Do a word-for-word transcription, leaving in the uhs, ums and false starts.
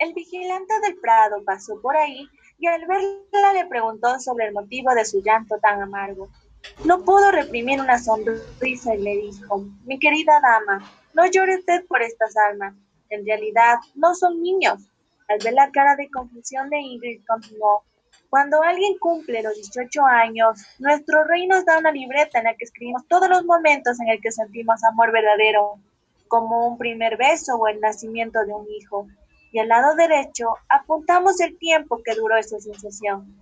El vigilante del Prado pasó por ahí y al verla le preguntó sobre el motivo de su llanto tan amargo. No pudo reprimir una sonrisa y le dijo, mi querida dama, no llore usted por estas almas. En realidad no son niños. Al ver la cara de confusión de Ingrid, continuó, cuando alguien cumple los dieciocho años, nuestro rey nos da una libreta en la que escribimos todos los momentos en el que sentimos amor verdadero, como un primer beso o el nacimiento de un hijo. Y al lado derecho apuntamos el tiempo que duró esa sensación.